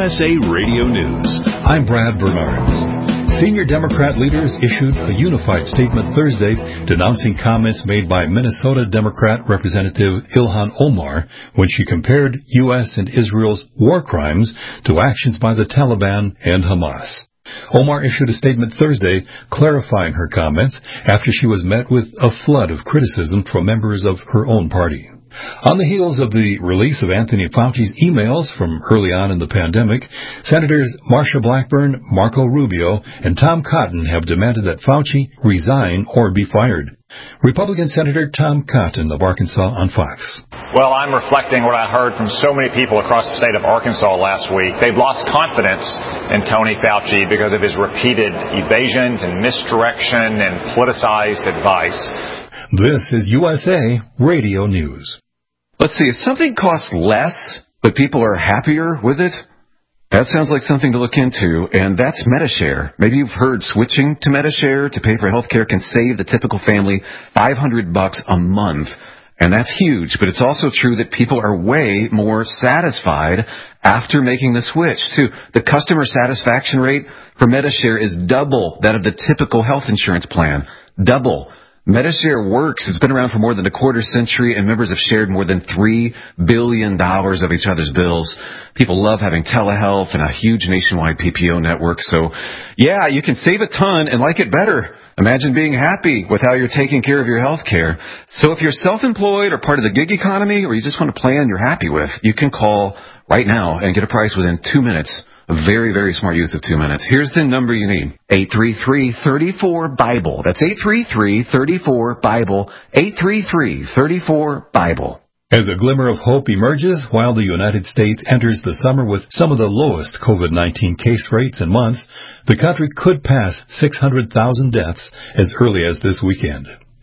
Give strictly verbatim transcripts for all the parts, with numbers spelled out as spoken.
S A Radio News. I'm Brad Bernards. Senior Democrat leaders issued a unified statement Thursday denouncing comments made by Minnesota Democrat Representative Ilhan Omar when she compared U S and Israel's war crimes to actions by the Taliban and Hamas. Omar issued a statement Thursday clarifying her comments after she was met with a flood of criticism from members of her own party. On the heels of the release of Anthony Fauci's emails from early on in the pandemic, Senators Marsha Blackburn, Marco Rubio, and Tom Cotton have demanded that Fauci resign or be fired. Republican Senator Tom Cotton of Arkansas on Fox. Well, I'm reflecting what I heard from so many people across the state of Arkansas last week. They've lost confidence in Tony Fauci because of his repeated evasions and misdirection and politicized advice. This is U S A Radio News. Let's see, if something costs less, but people are happier with it, that sounds like something to look into, and that's Medi-Share. Maybe you've heard switching to Medi-Share to pay for health care can save the typical family five hundred bucks a month. And that's huge, but it's also true that people are way more satisfied after making the switch, too. The customer satisfaction rate for Medi-Share is double that of the typical health insurance plan. Double. Medi-Share works. It's been around for more than a quarter century, and members have shared more than three billion dollars of each other's bills. People love having telehealth and a huge nationwide P P O network. So, yeah, you can save a ton and like it better. Imagine being happy with how you're taking care of your health care. So if you're self-employed or part of the gig economy, or you just want a plan you're happy with, you can call right now and get a price within two minutes. A very, very smart use of two minutes. Here's the number you need. eight three three, three four, BIBLE. That's eight three three, three four, BIBLE. eight three three, three four, BIBLE. As a glimmer of hope emerges while the United States enters the summer with some of the lowest COVID nineteen case rates in months, the country could pass six hundred thousand deaths as early as this weekend.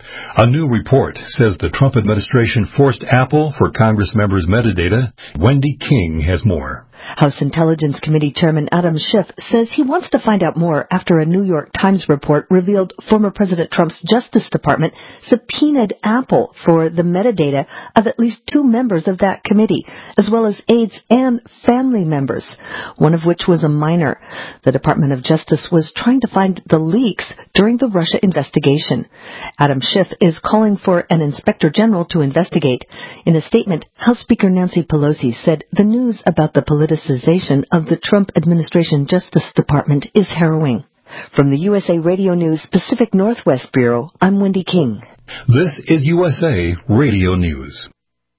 A new report says the Trump administration forced Apple for Congress members' metadata. Wendy King has more. House Intelligence Committee Chairman Adam Schiff says he wants to find out more after a New York Times report revealed former President Trump's Justice Department subpoenaed Apple for the metadata of at least two members of that committee, as well as aides and family members, one of which was a minor. The Department of Justice was trying to find the leaks during the Russia investigation. Adam Schiff is calling for an inspector general to investigate. In a statement, House Speaker Nancy Pelosi said the news about the politicization of the Trump administration Justice Department is harrowing. From the U S A Radio News Pacific Northwest Bureau, I'm Wendy King. This is U S A Radio News.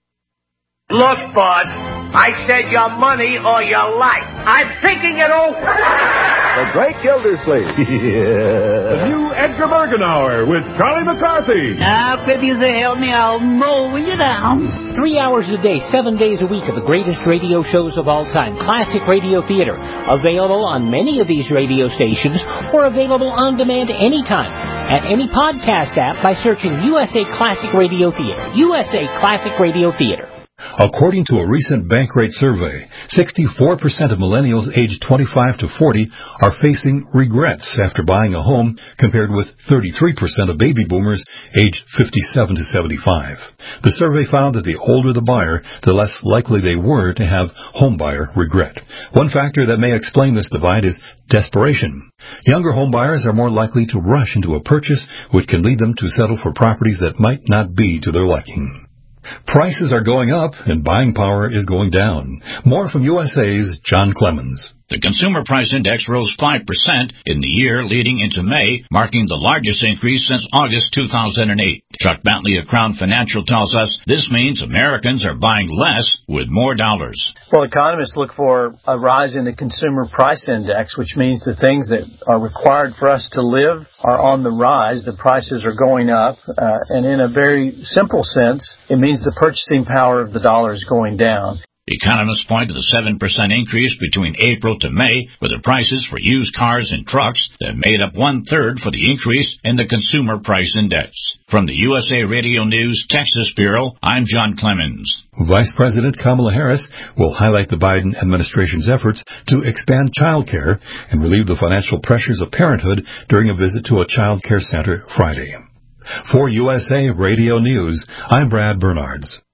Look, bud, I said your money or your life. I'm thinking it over. The Great Gildersleeve. Yeah. The new Edgar Bergen Hour with Charlie McCarthy. Now, if you say help me, I'll mow you down. Three hours a day, seven days a week of the greatest radio shows of all time. Classic Radio Theater. Available on many of these radio stations or available on demand anytime at any podcast app by searching U S A Classic Radio Theater. U S A Classic Radio Theater. According to a recent Bankrate survey, sixty-four percent of millennials aged twenty-five to forty are facing regrets after buying a home, compared with thirty-three percent of baby boomers aged fifty-seven to seventy-five. The survey found that the older the buyer, the less likely they were to have homebuyer regret. One factor that may explain this divide is desperation. Younger homebuyers are more likely to rush into a purchase, which can lead them to settle for properties that might not be to their liking. Prices are going up and buying power is going down. More from U S A's John Clemens. The Consumer Price Index rose five percent in the year leading into May, marking the largest increase since August two thousand eight. Chuck Bentley of Crown Financial tells us this means Americans are buying less with more dollars. Well, economists look for a rise in the Consumer Price Index, which means the things that are required for us to live are on the rise. The prices are going up. Uh, and in a very simple sense, it means the purchasing power of the dollar is going down. Economists point to the seven percent increase between April to May for the prices for used cars and trucks that made up one-third for the increase in the Consumer Price Index. From the U S A Radio News Texas Bureau, I'm John Clemens. Vice President Kamala Harris will highlight the Biden administration's efforts to expand child care and relieve the financial pressures of parenthood during a visit to a child care center Friday. For U S A Radio News, I'm Brad Bernards.